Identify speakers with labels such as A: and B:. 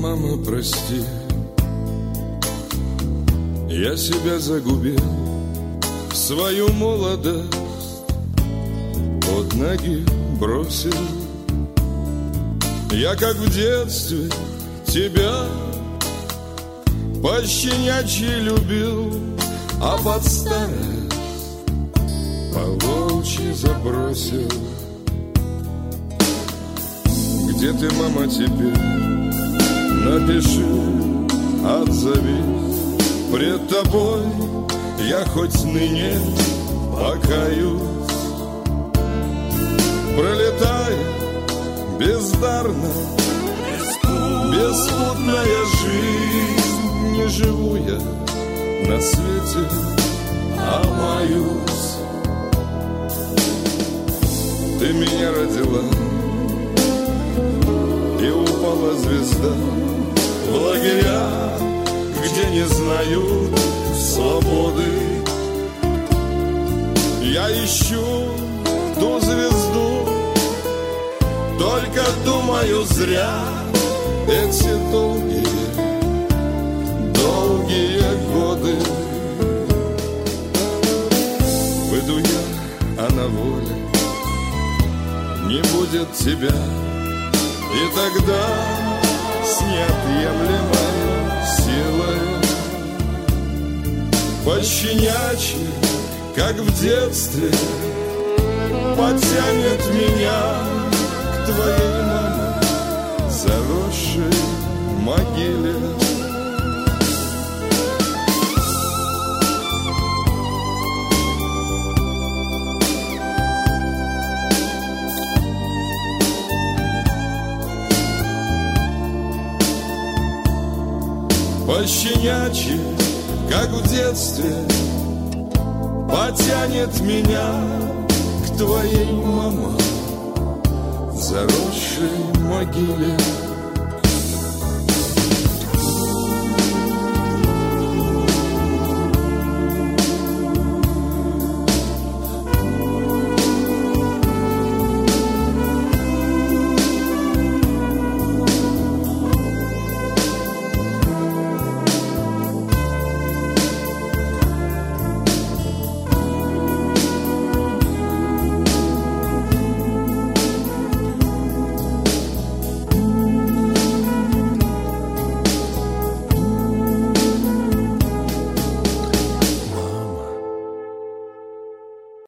A: мама, прости, я себя загубил, свою молодость под ноги бросил. Я, как в детстве, тебя пощенячьи любил, а под старость по-волчьи забросил. Где ты, мама, теперь? Напиши, отзовись. Пред тобой я хоть ныне покаюсь. Пролетая бездарно, беспутная жизнь, не живу я на свете, а маюсь. Ты меня родила, и упала звезда в лагеря, где не знают свободы. Я ищу ту звезду, только думаю зря. Эти долгие, долгие годы. Выйду я, а на воле не будет тебя, и тогда с неотъемлемой силой пощенячьи, как в детстве, потянет меня к твоей, маме, заросшей могиле. Пощенячьи, как в детстве, потянет меня к твоей, мама, заросшей могиле.